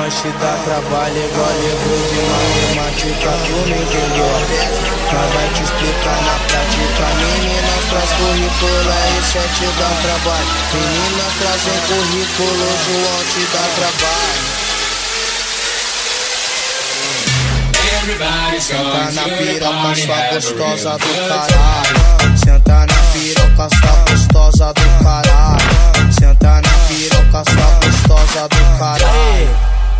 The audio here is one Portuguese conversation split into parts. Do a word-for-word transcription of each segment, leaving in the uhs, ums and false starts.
nós te dá trabalho igual livro de matemática. Tu não entendeu a tese? Nós vai te explicar na prática. Meninas traz currículo, isso é te dá trabalho. Meninas trazem currículo, João te dá trabalho. Senta na piroca, sua gostosa do caralho. Senta na piroca, sua gostosa do caralho. Senta na piroca, sua gostosa do caralho.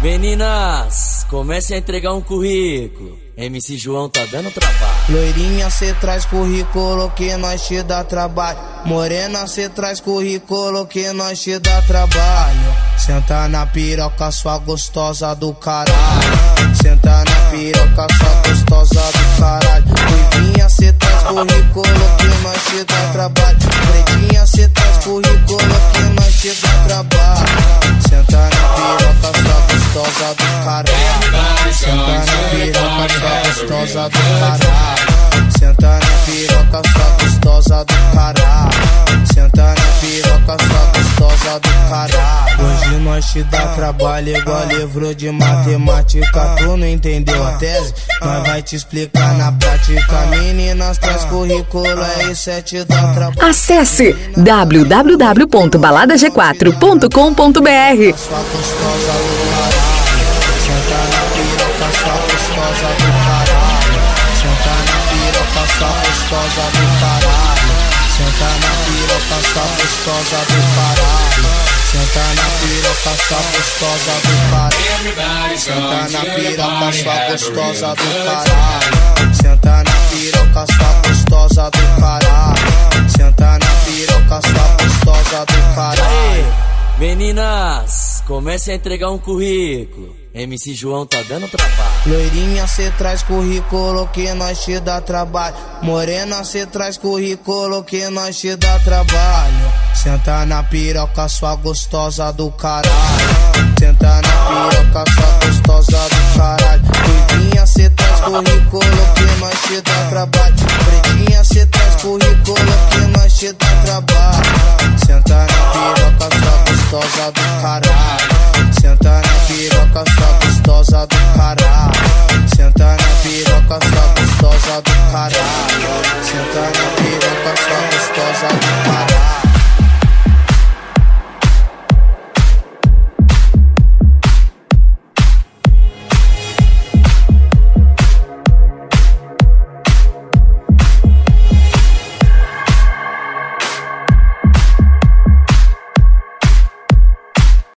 Meninas, comece a entregar um currículo. M C João tá dando trabalho. Loirinha, cê traz currículo que nós te dá trabalho. Morena, cê traz currículo que nós te dá trabalho. Senta na piroca, sua gostosa do caralho. Senta na piroca, sua gostosa do caralho. Ruivinha, cê traz currículo que nós te dá trabalho. Pretinha, cê traz currículo que nós te dá trabalho. Senta na piroca, sua gostosa do caralho. Senta na piroca, sua gostosa do caralho. Senta na piroca, sua gostosa do caralho. Senta na piroca, sua gostosa do caralho. Hoje nós te dá trabalho igual livro de matemática. Tu não entendeu a tese? Nós vai te explicar na prática. Meninas traz currículo, é isso é te dá trabalho. Acesse w w w ponto balada g quatro ponto com ponto b r. Sua gostosa do caralho. Senta na piroca, sua gostosa do caralho. Senta na piroca, sua gostosa do caralho. Senta na piroca, sua gostosa do caralho. Senta na piroca, sua gostosa do caralho. Senta na piroca, sua gostosa do caralho. Senta na piroca, sua gostosa do caralho. Senta na piroca, sua gostosa do caralho. Meninas, comece a entregar um currículo. M C João tá dando trabalho. Loirinha, cê traz currículo que nós te dá trabalho. Morena, cê traz currículo que nós te dá trabalho. Senta na piroca, sua gostosa do caralho. Senta na piroca, sua gostosa do caralho. Ruivinha, cê traz currículo que nós te dá trabalho. Pretinha, cê traz currículo que nós te dá trabalho. Senta na piroca, sua gostosa do caralho. Senta na piroca, sua gostosa do caralho. Senta na piroca, sua gostosa do caralho. Senta na piroca, sua gostosa do caralho.